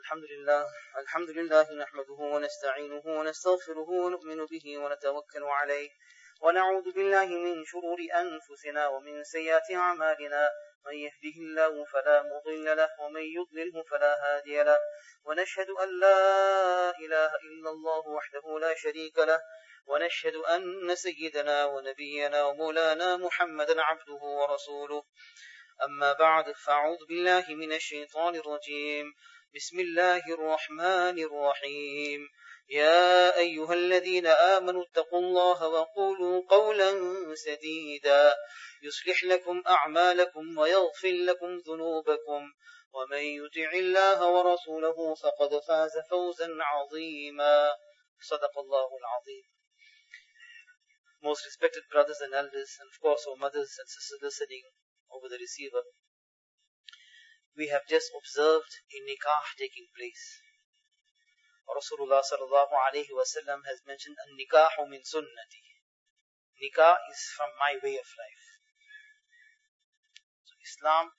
الحمد لله نحمده ونستعينه ونستغفره ونؤمن به ونتوكل عليه ونعوذ بالله من شرور أنفسنا ومن سيئات أعمالنا من يهده الله فلا مضل له ومن يضلله فلا هادي له ونشهد أن لا إله إلا الله وحده لا شريك له ونشهد أن سيدنا ونبينا ومولانا محمدا عبده ورسوله أما بعد فأعوذ بالله من الشيطان الرجيم بسم الله الرحمن الرحيم يا أيها الذين آمنوا اتقوا الله وقولوا قولا سديدا يصلح لكم أعمالكم ويغفر لكم ذنوبكم ومن يطع الله ورسوله فقد فاز فوزا عظيما صدق الله العظيم. Most respected brothers and elders, and of course our mothers and sisters listening over the receiver, we have just observed a nikah taking place. Rasulullah sallallahu alayhi wa sallam has mentioned an-nikahu min sunnati. Nikah is from my way of life. So Islam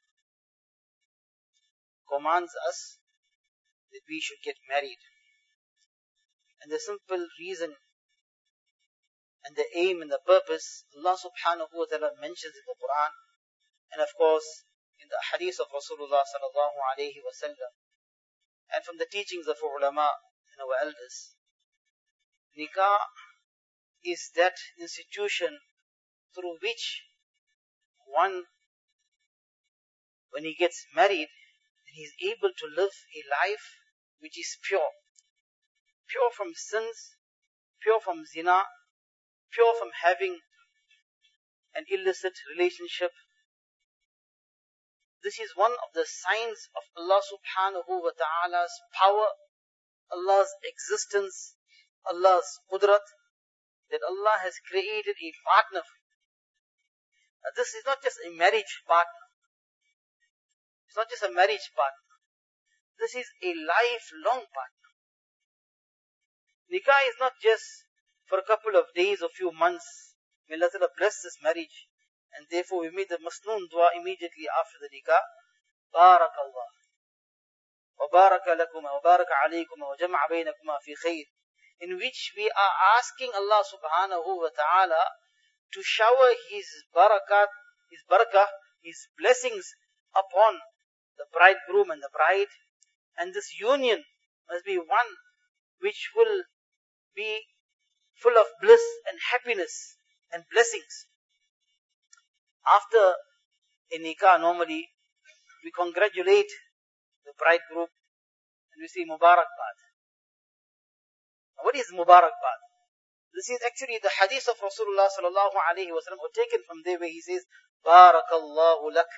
commands us that we should get married. And the simple reason and the aim and the purpose, Allah subhanahu wa ta'ala mentions in the Quran, and of course in the hadith of Rasulullah sallallahu alayhi wa sallam, and from the teachings of ulama and our elders. Nikah is that institution through which one, when he gets married, he is able to live a life which is pure. Pure from sins, pure from zina, pure from having an illicit relationship. This is one of the signs of Allah subhanahu wa ta'ala's power, Allah's existence, Allah's qudrat, that Allah has created a partner. This is not just a marriage partner. It's not just a marriage partner. This is a lifelong partner. Nikah is not just for a couple of days or few months. May Allah Ta'ala bless this marriage. And therefore we made the masnoon dua immediately after the nikah. Barakallah. Wa baraka lakuma wa baraka alaykuma wa jama'a baynakuma fi khayr. In which we are asking Allah subhanahu wa ta'ala to shower His barakat, His barakah, His blessings upon the bridegroom and the bride. And this union must be one which will be full of bliss and happiness and blessings. After a nikah, normally we congratulate the bridegroom and we say Mubarakbad. What is Mubarakbad? This is actually the hadith of Rasulullah sallallahu alayhi wa sallam, or taken from there, where he says Barakallahu lak.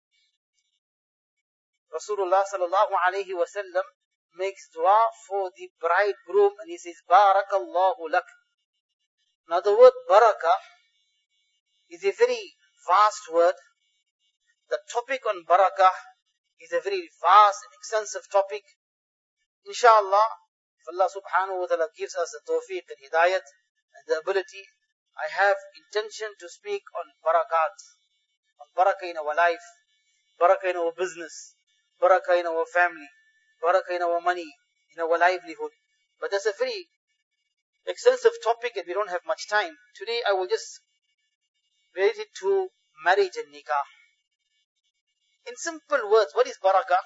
Rasulullah sallallahu alayhi wa sallam makes dua for the bridegroom and he says Barakallahu lak. Now the word barakah is a very vast word. The topic on barakah is a very vast and extensive topic. Inshallah, if Allah subhanahu wa ta'ala gives us the tawfiq and hidayat and the ability, I have intention to speak on barakat, on barakah in our life, barakah in our business, barakah in our family, barakah in our money, in our livelihood. But that's a very extensive topic and we don't have much time. Today I will just relate it to marriage and nikah. In simple words, what is barakah?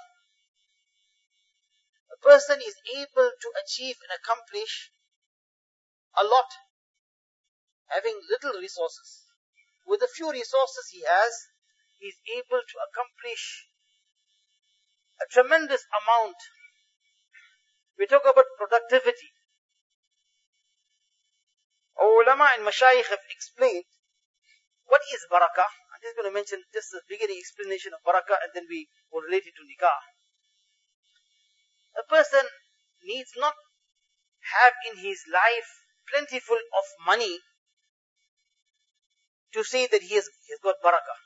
A person is able to achieve and accomplish a lot, having little resources. With the few resources he has, he is able to accomplish a tremendous amount. We talk about productivity. Our ulama and mashayikh have explained what is barakah. I'm just going to mention just the beginning explanation of barakah and then we will relate it to nikah. A person needs not have in his life plentiful of money to say that he has got barakah.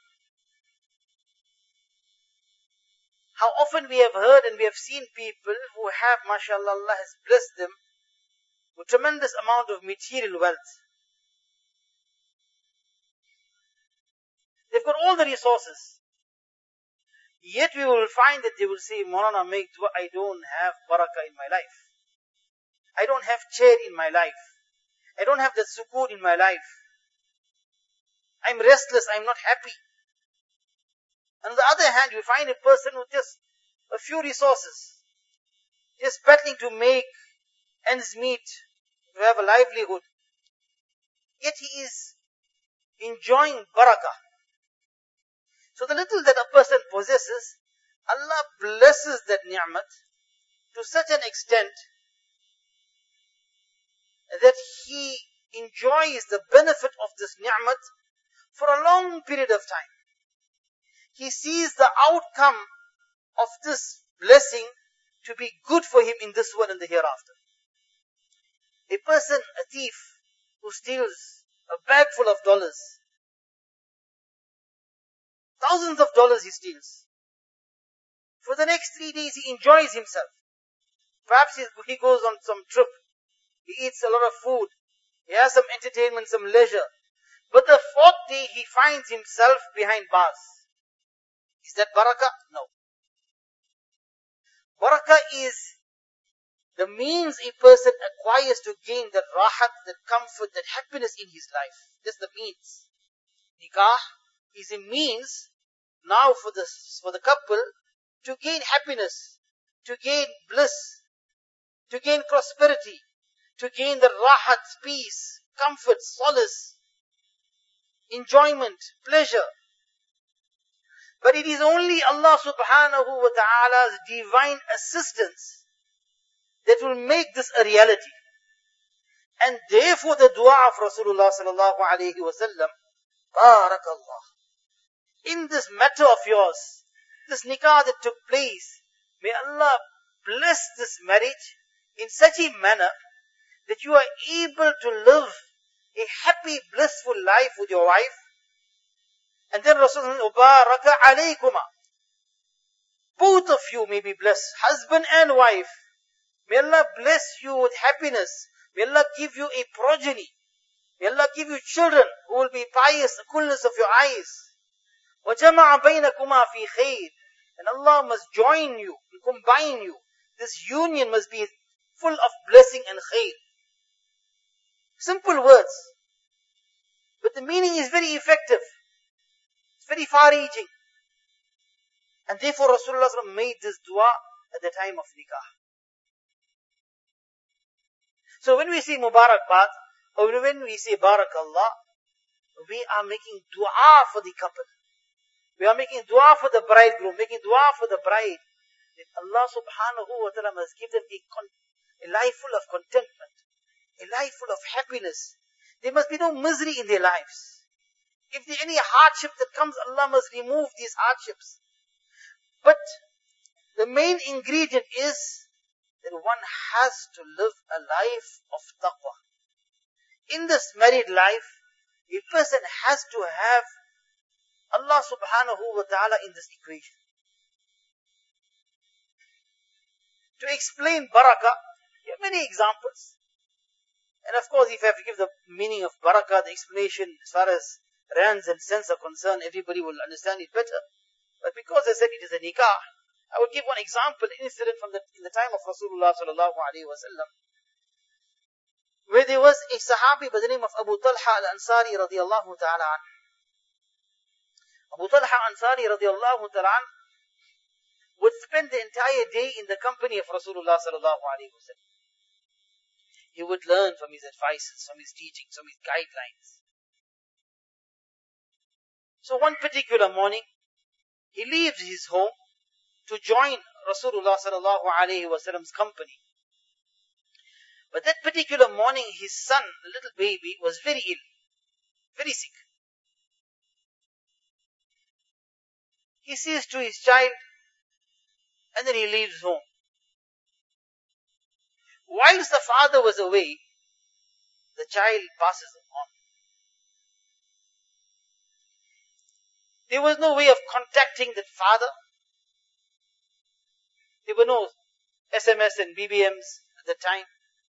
How often we have heard and we have seen people who have, mashallah, Allah has blessed them with tremendous amount of material wealth. They've got all the resources. Yet we will find that they will say, Maulana, make dua, I don't have barakah in my life. I don't have chair in my life. I don't have the sukoon in my life. I'm restless, I'm not happy. On the other hand, you find a person with just a few resources, just battling to make ends meet, to have a livelihood. Yet he is enjoying barakah. So the little that a person possesses, Allah blesses that ni'mat to such an extent that he enjoys the benefit of this ni'mat for a long period of time. He sees the outcome of this blessing to be good for him in this world and the hereafter. A person, a thief, who steals a bag full of dollars, thousands of dollars he steals. For the next 3 days he enjoys himself. Perhaps he goes on some trip. He eats a lot of food. He has some entertainment, some leisure. But the 4th day he finds himself behind bars. Is that barakah? No. Barakah is the means a person acquires to gain that rahat, that comfort, that happiness in his life. That's the means. Nikah is a means now for the couple to gain happiness, to gain bliss, to gain prosperity, to gain the rahat, peace, comfort, solace, enjoyment, pleasure. But it is only Allah subhanahu wa ta'ala's divine assistance that will make this a reality. And therefore the dua of Rasulullah sallallahu alayhi wa sallam, Barakallah. In this matter of yours, this nikah that took place, may Allah bless this marriage in such a manner that you are able to live a happy, blissful life with your wife. And then Rasulullah said, Baraka alaykuma. Both of you may be blessed, husband and wife. May Allah bless you with happiness. May Allah give you a progeny. May Allah give you children who will be pious, the coolness of your eyes. وَجَمَعَ بَيْنَكُمَا فِي خَيْرٍ. And Allah must join you, combine you. This union must be full of blessing and khair. Simple words. But the meaning is very effective. It's very far-reaching. And therefore Rasulullah made this dua at the time of nikah. So when we say Mubarakbad, or when we say Barakallah, we are making dua for the couple. We are making dua for the bridegroom, making dua for the bride. That Allah subhanahu wa ta'ala must give them a life full of contentment, a life full of happiness. There must be no misery in their lives. If there any hardship that comes, Allah must remove these hardships. But the main ingredient is that one has to live a life of taqwa. In this married life, a person has to have Allah subhanahu wa ta'ala in this equation. To explain barakah, there are many examples. And of course, if I have to give the meaning of barakah, the explanation as far as rands and cents are concerned, everybody will understand it better. But because I said it is a nikah, I would give one example, an incident from in the time of Rasulullah sallallahu alaihi wasallam, where there was a sahabi by the name of Abu Talha al-Ansari radiyallahu ta'ala an. Abu Talha al-Ansari radiyallahu ta'ala an would spend the entire day in the company of Rasulullah sallallahu alaihi wasallam. He would learn from his advices, from his teachings, from his guidelines. So one particular morning, he leaves his home to join Rasulullah sallallahu alaihi wasallam's company. But that particular morning, his son, the little baby, was very ill, very sick. He says to his child, and then he leaves home. Whilst the father was away, the child passes on. There was no way of contacting that father. There were no SMS and BBMs at the time.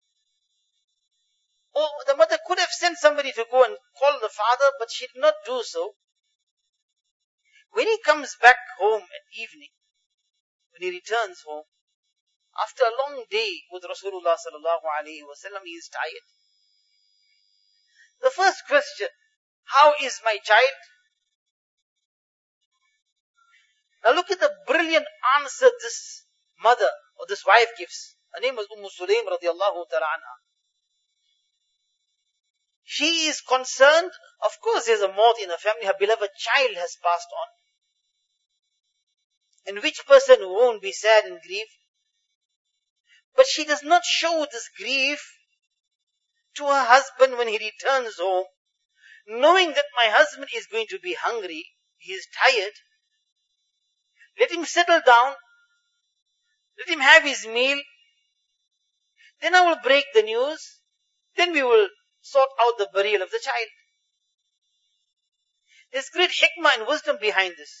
Or the mother could have sent somebody to go and call the father, but she did not do so. When he comes back home at evening, when he returns home, after a long day with Rasulullah sallallahu alaihi wasallam, he is tired. The first question, how is my child? Now look at the brilliant answer this mother or this wife gives. Her name was Sulaim radiallahu ta'ala anha. She is concerned, of course there's a maut in her family, her beloved child has passed on. And which person won't be sad and grieve? But she does not show this grief to her husband when he returns home, knowing that my husband is going to be hungry, he is tired. Let him settle down, let him have his meal, then I will break the news, then we will sort out the burial of the child. There's great hikmah and wisdom behind this.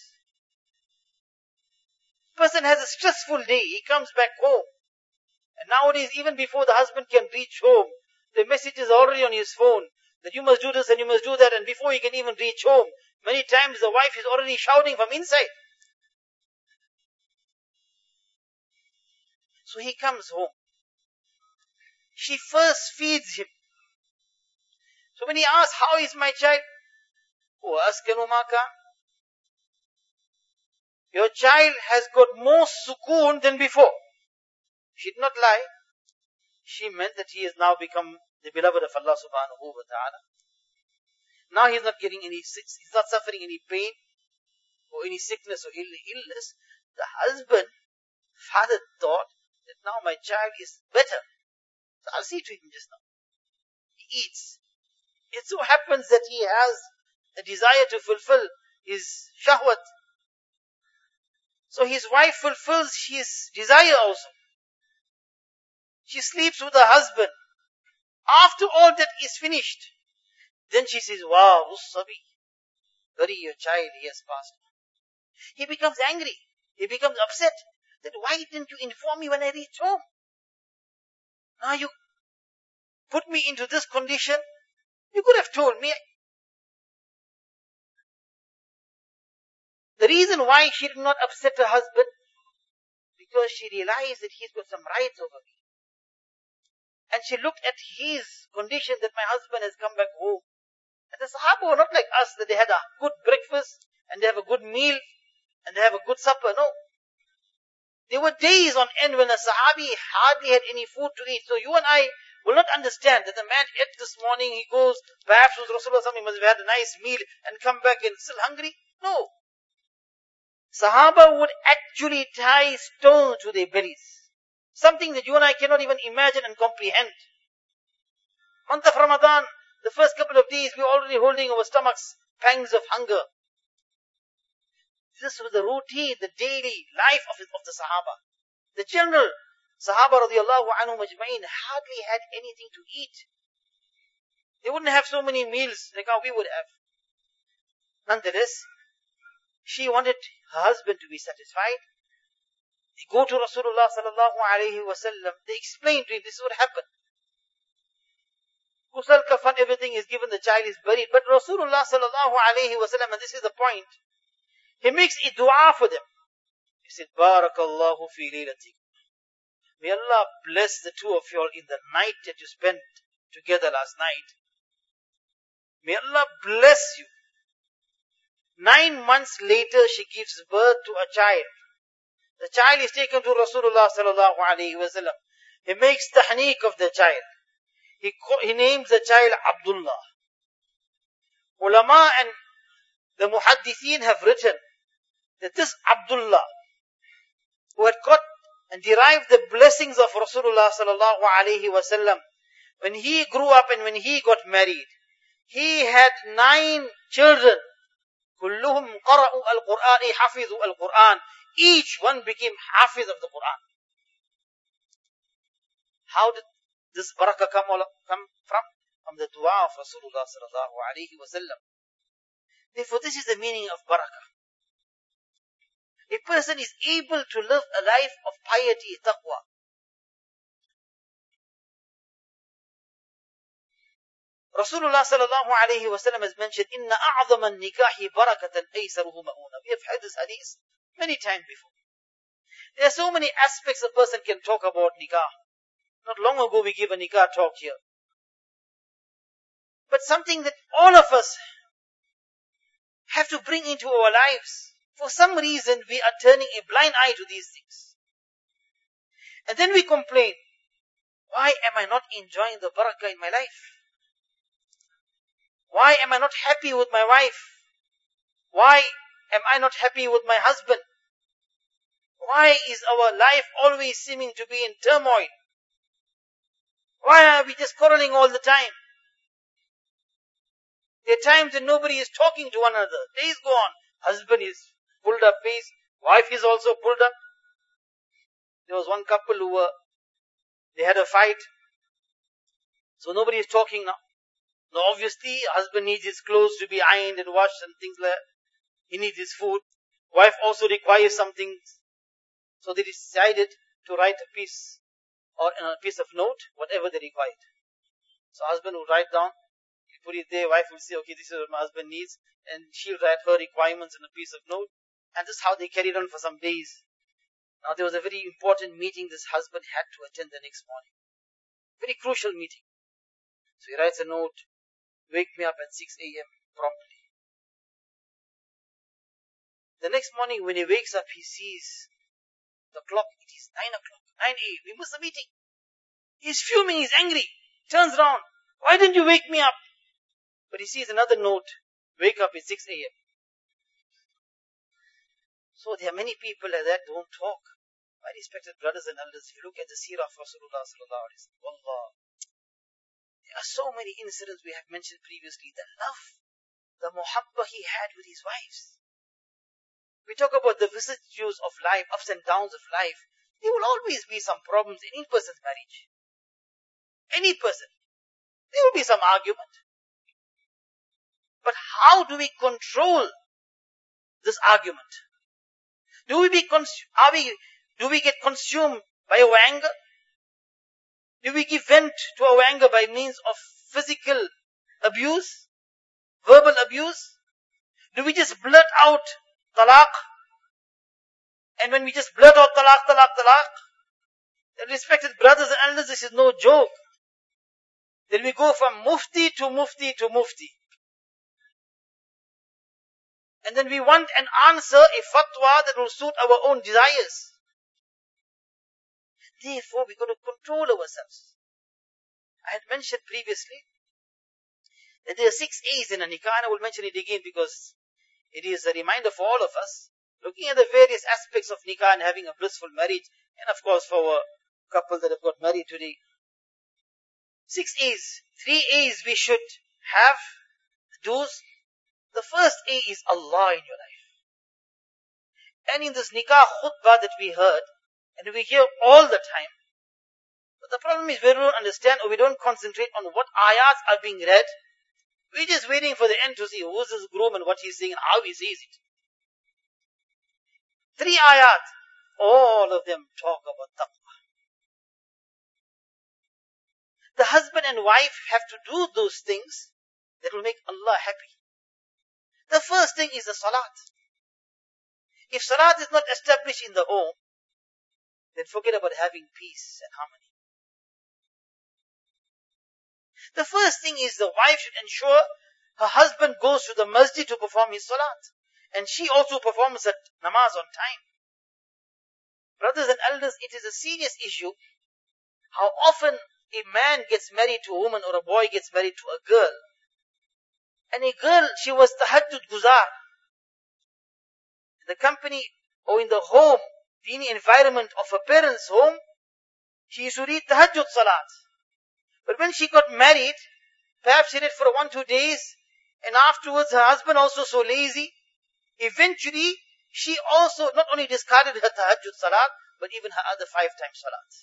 Person has a stressful day, he comes back home. And nowadays, even before the husband can reach home, the message is already on his phone, that you must do this and you must do that, and before he can even reach home, many times the wife is already shouting from inside. So he comes home. She first feeds him. So when he asks, how is my child? Oh, askanu maka. Your child has got more sukoon than before. She did not lie. She meant that he has now become the beloved of Allah subhanahu wa ta'ala. Now he's not getting any, he's not suffering any pain or any sickness or illness. The husband, father thought that now my child is better. So I'll see to him just now. He eats. It so happens that he has a desire to fulfill his shahwat. So his wife fulfills his desire also. She sleeps with her husband. After all that is finished, then she says, wow, Sabi, bury your child, he has passed on. He becomes angry. He becomes upset. That why didn't you inform me when I reached home? Now you put me into this condition. You could have told me. The reason why she did not upset her husband, because she realized that he's got some rights over me. And she looked at his condition that my husband has come back home. And the Sahaba were not like us, that they had a good breakfast, and they have a good meal, and they have a good supper. No. There were days on end when a Sahabi hardly had any food to eat. So you and I will not understand that the man ate this morning, he goes, perhaps with Rasulullah, he must have had a nice meal, and come back and still hungry. No. Sahaba would actually tie stones to their bellies. Something that you and I cannot even imagine and comprehend. Month of Ramadan, the first couple of days, we are already holding our stomachs, pangs of hunger. This was the routine, the daily life of the Sahaba. The general Sahaba radiallahu anhum ajma'in hardly had anything to eat. They wouldn't have so many meals like how we would have. Nonetheless, she wanted her husband to be satisfied. They go to Rasulullah sallallahu alayhi wa sallam. They explain to him, this is what happened. Ghusl, kafan, everything is given, the child is buried. But Rasulullah sallallahu alayhi wa sallam, and this is the point, he makes a dua for them. He said, Barakallahu fi laylatik. May Allah bless the two of you all in the night that you spent together last night. May Allah bless you. 9 months later, she gives birth to a child. The child is taken to Rasulullah sallallahu alayhi wa sallam. He makes tahniq of the child. He names the child Abdullah. Ulama and the muhaddithin have written that this Abdullah, who had got and derived the blessings of Rasulullah sallallahu alayhi wa sallam, when he grew up and when he got married, he had 9 children. كلهم قرأوا القرآن حفظوا القرآن. Each one became hafiz of the Quran. How did this barakah come from? From the dua of Rasulullah sallallahu alayhi wa sallam. Therefore, this is the meaning of barakah. A person is able to live a life of piety, taqwa. Rasulullah sallallahu alayhi wa sallam has mentioned, Inna a'zama nikahi barakatan aysaruhu ma'una. We have heard this hadith many times before. There are so many aspects a person can talk about nikah. Not long ago we gave a nikah talk here. But something that all of us have to bring into our lives. For some reason we are turning a blind eye to these things. And then we complain, why am I not enjoying the barakah in my life? Why am I not happy with my wife? Why am I not happy with my husband? Why is our life always seeming to be in turmoil? Why are we just quarreling all the time? There are times when nobody is talking to one another. Days go on. Husband is pulled up face. Wife is also pulled up. There was one couple they had a fight. So nobody is talking now. Now obviously, husband needs his clothes to be ironed and washed and things like that. He needs his food. Wife also requires some things. So they decided to write a piece of note, whatever they required. So husband would write down, he put it there, wife would say, okay, this is what my husband needs. And she'll write her requirements in a piece of note. And this is how they carried on for some days. Now there was a very important meeting this husband had to attend the next morning. Very crucial meeting. So he writes a note, wake me up at 6 a.m. promptly. The next morning when he wakes up, he sees the clock. It is 9 o'clock. 9 a.m. We missed the meeting. He's fuming, he's angry. Turns around. Why didn't you wake me up? But he sees another note. Wake up at 6 a.m. So there are many people like that don't talk. My respected brothers and elders, if you look at the seerah of Rasulullah sallallahu alaihi wasallam, wallah, there are so many incidents we have mentioned previously. The love, the muhabbah he had with his wives. We talk about the vicissitudes of life, ups and downs of life. There will always be some problems in any person's marriage. Any person. There will be some argument. But how do we control this argument? Do we get consumed by our anger? Do we give vent to our anger by means of physical abuse? Verbal abuse? Do we just blurt out talaq? And when we just blurt out talaq, then respected brothers and elders, this is no joke. Then we go from mufti to mufti to mufti. And then we want an answer, a fatwa that will suit our own desires. Therefore, we've got to control ourselves. I had mentioned previously that there are 6 A's in a nikah, and I will mention it again because it is a reminder for all of us, looking at the various aspects of nikah and having a blissful marriage, and of course for a couple that have got married today. 6 A's, 3 A's we should have, those. The first A is Allah in your life. And in this nikah khutbah that we heard, and we hear all the time, but the problem is we don't understand or we don't concentrate on what ayats are being read. We're just waiting for the end to see who's this groom and what he's saying and how he says it. 3 ayat, all of them talk about taqwa. The husband and wife have to do those things that will make Allah happy. The first thing is the salat. If salat is not established in the home, then forget about having peace and harmony. The first thing is the wife should ensure her husband goes to the masjid to perform his salat. And she also performs her namaz on time. Brothers and elders, it is a serious issue how often a man gets married to a woman or a boy gets married to a girl. And a girl, she was tahajjud guzar. In the company or in the home, dini environment of her parents' home, she used to read tahajjud salat. But when she got married, perhaps she read for 1-2 days, and afterwards her husband also so lazy. Eventually, she also not only discarded her tahajjud salat, but even her other 5-time salats.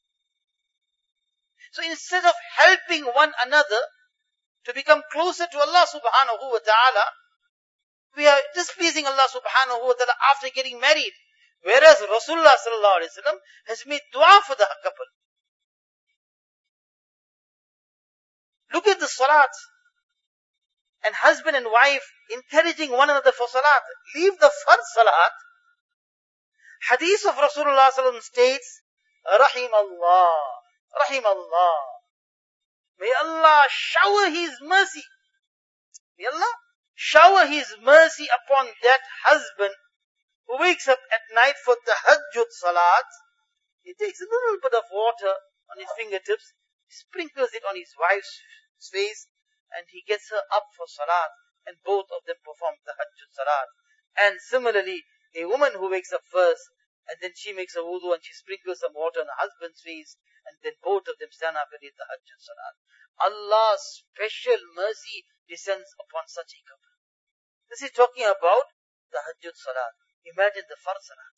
So instead of helping one another to become closer to Allah subhanahu wa ta'ala, we are displeasing Allah subhanahu wa ta'ala after getting married. Whereas Rasulullah sallallahu alaihi wasallam has made dua for the couple. Look at the salat. And husband and wife encouraging one another for salat. Leave the fard salat. Hadith of Rasulullah sallallahu alaihi wasallam states, Rahim Allah. Rahim Allah. May Allah shower His mercy. May Allah shower His mercy upon that husband who wakes up at night for tahajjud salat. He takes a little bit of water on his fingertips, sprinkles it on his wife's face, and he gets her up for salat, and both of them perform tahajjud salat. And similarly, a woman who wakes up first, and then she makes a wudu and she sprinkles some water on her husband's face, and then both of them stand up and read tahajjud salat. Allah's special mercy descends upon such a couple. This is talking about tahajjud salat. Imagine the fard salat.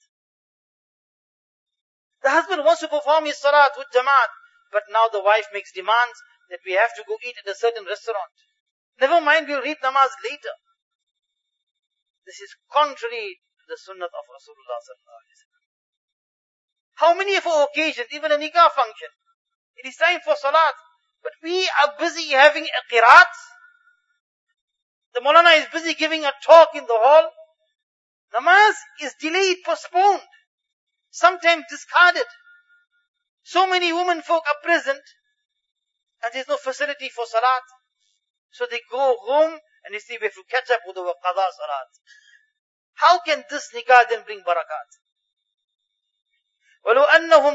The husband wants to perform his salat with jamaat, but now the wife makes demands that we have to go eat at a certain restaurant. Never mind, we'll read namaz later. This is contrary to the sunnah of Rasulullah sallallahu alaihi wasallam. How many of our occasions, even a nikah function, it is time for salat, but we are busy having a qiraat. The Maulana is busy giving a talk in the hall. Namaz is delayed, postponed, sometimes discarded. So many women folk are present, and there is no facility for salat. So they go home and they say we have to catch up with our qada salat. How can this nikah then bring barakat? وَلَوْ أَنَّهُمْ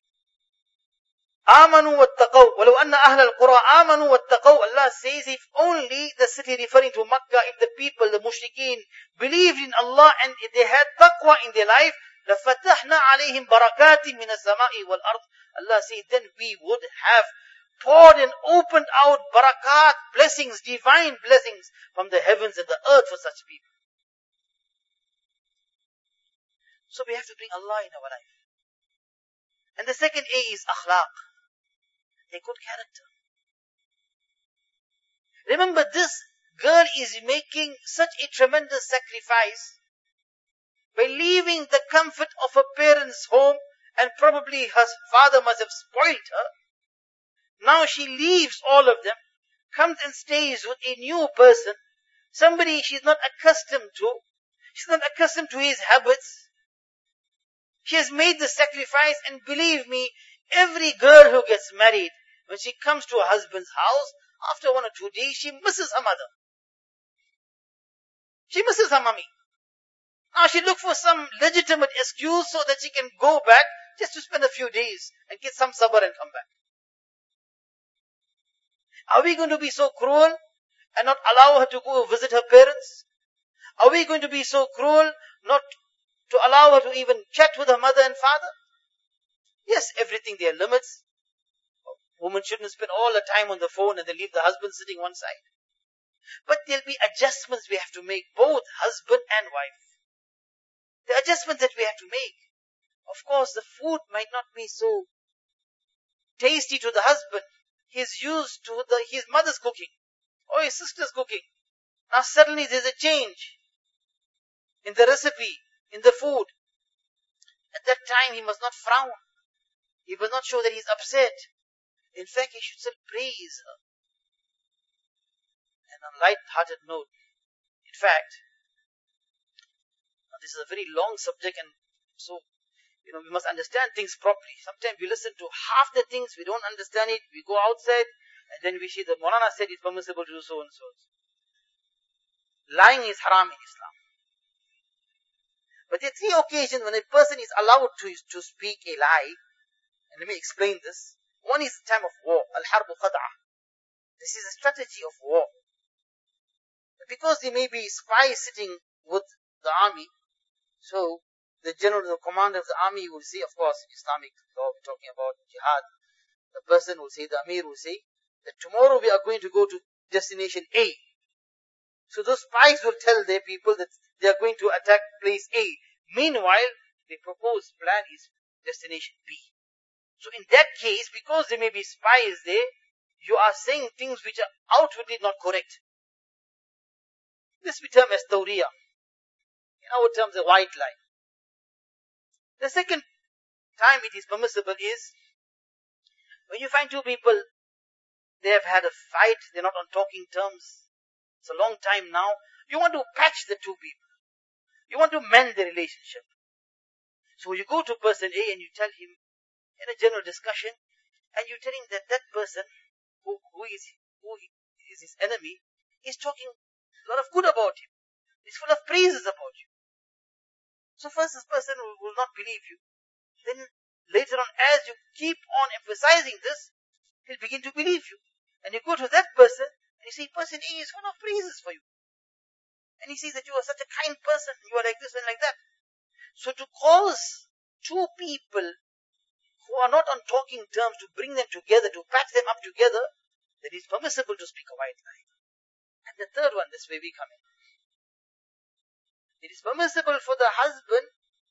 آمَنُوا وَاتَّقَوْا وَلَوْ أَنَّ أَهْلَ الْقُرَىٰ آمَنُوا وَاتَّقَوْا. Allah says, if only the city referring to Makkah, if the people, the mushrikeen, believed in Allah and if they had taqwa in their life, لَفَتَحْنَا عَلَيْهِمْ بَرَكَاتٍ مِنَ السَّمَاءِ وَالْأَرْضِ. Allah says, then we would have poured and opened out barakat, blessings, divine blessings from the heavens and the earth for such people. So we have to bring Allah in our life. And the second A is akhlaq, a good character. Remember, this girl is making such a tremendous sacrifice by leaving the comfort of her parents' home, and probably her father must have spoiled her. Now she leaves all of them, comes and stays with a new person, somebody she's not accustomed to. She's not accustomed to his habits. She has made the sacrifice, and believe me, every girl who gets married, when she comes to her husband's house, after 1 or 2 days, she misses her mother. She misses her mummy. Now she looks for some legitimate excuse so that she can go back just to spend a few days and get some sabr and come back. Are we going to be so cruel and not allow her to go visit her parents? Are we going to be so cruel not to allow her to even chat with her mother and father? Yes, everything there are limits. Women shouldn't spend all the time on the phone and then leave the husband sitting one side. But there'll be adjustments we have to make, both husband and wife. The adjustments that we have to make. Of course, the food might not be so tasty to the husband. He's used to his mother's cooking or his sister's cooking. Now suddenly there's a change in the recipe, in the food. At that time he must not frown. He must not show that he's upset. In fact, he should still praise her. And on a light-hearted note, in fact, this is a very long subject, and so, we must understand things properly. Sometimes we listen to half the things, we don't understand it, we go outside, and then we see the Maulana said it's permissible to do so and so. Lying is haram in Islam. But there are 3 occasions when a person is allowed to speak a lie, and let me explain this. One is the time of war, al-harbu khad'ah. This is a strategy of war. Because there may be spies sitting with the army, so the general, the commander of the army will say, of course, in Islamic law, we're talking about jihad, the person will say, the Amir will say, that tomorrow we are going to go to destination A. So those spies will tell their people that they are going to attack place A. Meanwhile, the proposed plan is destination B. So in that case, because there may be spies there, you are saying things which are outwardly not correct. This we term as tawriya. In our terms, a white lie. The second time it is permissible is when you find 2 people, They have had a fight. They're not on talking terms. It's a long time now. You want to patch the two people. You want to mend the relationship. So you go to person A and you tell him in a general discussion, and you tell him that that person who is his enemy is talking a lot of good about him. He's full of praises about you. So first this person will not believe you. Then later on, as you keep on emphasizing this, he'll begin to believe you. And you go to that person and you see person A is full of praises for you. And he sees that you are such a kind person, you are like this and like that. So to cause two people who are not on talking terms, to bring them together, to patch them up together, then it's permissible to speak a white lie. And the third one, this way we come in. It is permissible for the husband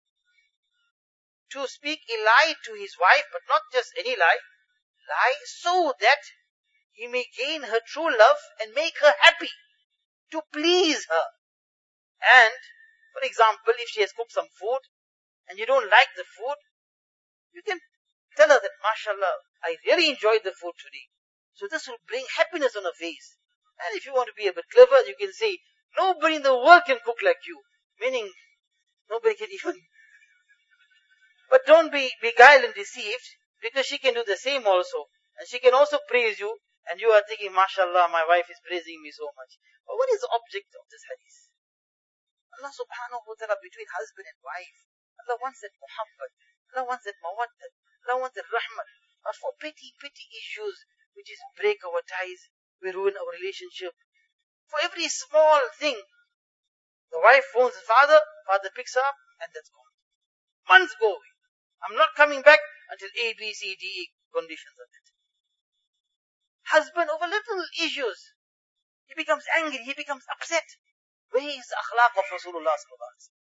to speak a lie to his wife, but not just any lie so that he may gain her true love and make her happy, to please her. And, for example, if she has cooked some food and you don't like the food, you can tell her that, mashallah, I really enjoyed the food today. So this will bring happiness on her face. And if you want to be a bit clever, you can say, nobody in the world can cook like you. Meaning, nobody can even. But don't be beguiled and deceived, because she can do the same also. And she can also praise you, and you are thinking, mashallah, my wife is praising me so much. But what is the object of this hadith? Allah subhanahu wa ta'ala, between husband and wife, Allah wants that muhabbat, Allah wants that mawaddat, Allah wants that rahmat. Not for petty issues, which is break our ties, we ruin our relationship. For every small thing, the wife phones the father picks her up, and that's gone. Months go away. I'm not coming back until A, B, C, D, E conditions are met. Husband over little issues, he becomes angry, he becomes upset. Where is the akhlaq of Rasulullah sallallahu alaihi wasallam?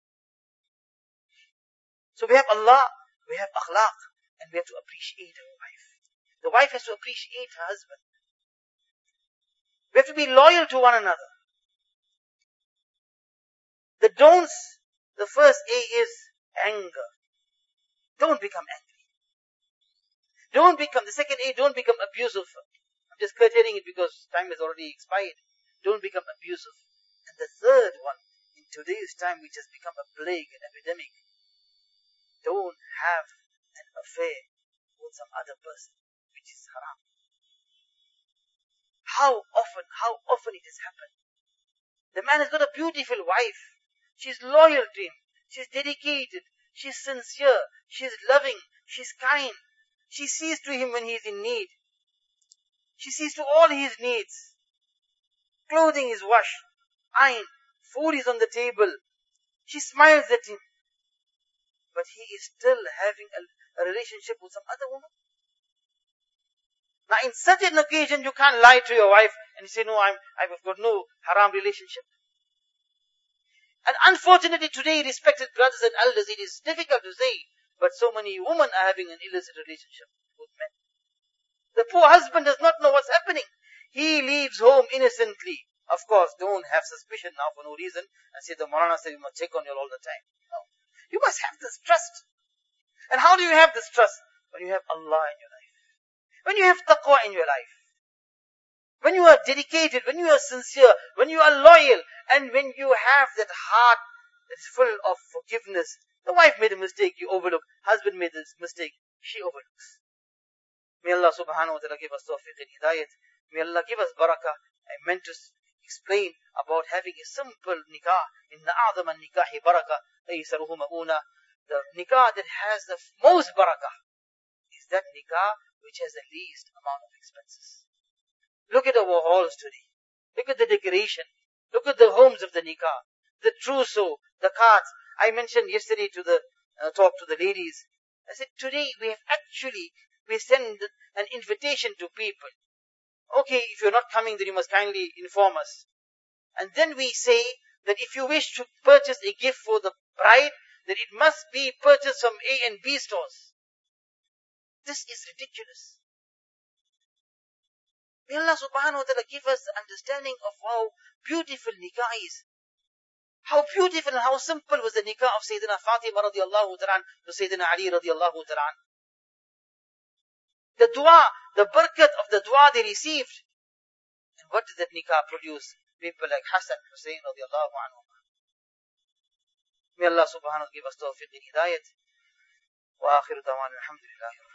So we have Allah, we have akhlaq, and we have to appreciate our wife. The wife has to appreciate her husband. We have to be loyal to one another. The don'ts, the first A is anger. Don't become angry. The second A, don't become abusive. I'm just curtailing it because time has already expired. Don't become abusive. And the third one, in today's time, which has become a plague, an epidemic, don't have an affair with some other person, which is haram. How often it has happened. The man has got a beautiful wife. She's loyal to him. She's dedicated. She's sincere. She's loving. She's kind. She sees to him when he is in need. She sees to all his needs. Clothing is washed, ironed. Food is on the table. She smiles at him. But he is still having a relationship with some other woman. Now in such an occasion, you can't lie to your wife and say, no, I've got no haram relationship. And unfortunately today, respected brothers and elders, it is difficult to say, but so many women are having an illicit relationship with men. The poor husband does not know what's happening. He leaves home innocently. Of course, don't have suspicion now for no reason and say the Maulana said you must check on you all the time. No. You must have this trust. And how do you have this trust? When you have Allah in your life. When you have taqwa in your life. When you are dedicated, when you are sincere, when you are loyal, and when you have that heart that is full of forgiveness. The wife made a mistake, you overlook. Husband made this mistake, she overlooks. May Allah subhanahu wa ta'ala give us tawfiq and hidayat. May Allah give us barakah. I meant to explain about having a simple nikah. Inna a'zama nikahi barakah, aysaruhu ma'una. The nikah that has the most barakah is that nikah which has the least amount of expenses. Look at our halls today. Look at the decoration. Look at the homes of the nikah. The trousseau, the cards. I mentioned yesterday to the talk to the ladies. I said, today we send an invitation to people. Okay, if you're not coming, then you must kindly inform us. And then we say that if you wish to purchase a gift for the bride, then it must be purchased from A and B stores. This is ridiculous. May Allah subhanahu wa ta'ala give us the understanding of how beautiful nikah is. How beautiful and how simple was the nikah of Sayyidina Fatima radiallahu ta'ala to Sayyidina Ali radiallahu ta'ala. The dua, the barakat of the dua they received. And what did that nikah produce? People like Hassan Hussein radiallahu anhu. May Allah subhanahu wa ta'ala give us tawfiq and hidayat. Wa akhiru dawan alhamdulillah.